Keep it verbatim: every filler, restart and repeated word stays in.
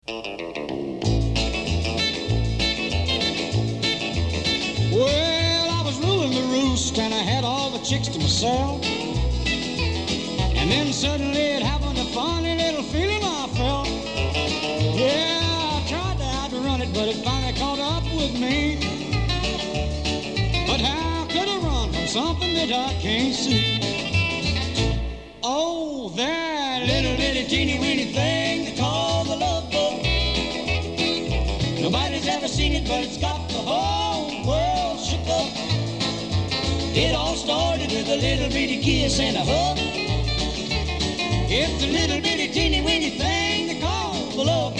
Well, I was ruling the roost and I had all the chicks to myself. And then suddenly it happened, a funny little feeling I felt. Yeah, I tried to outrun it, but it finally caught up with me. But how could I run from something that I can't see? Oh, that little bitty teeny weeny thing they call the love boat. Nobody's ever seen it, but it's got the whole world shook up. It all started with a little bitty kiss and a hug. It's a little bitty teeny weeny thing they call the love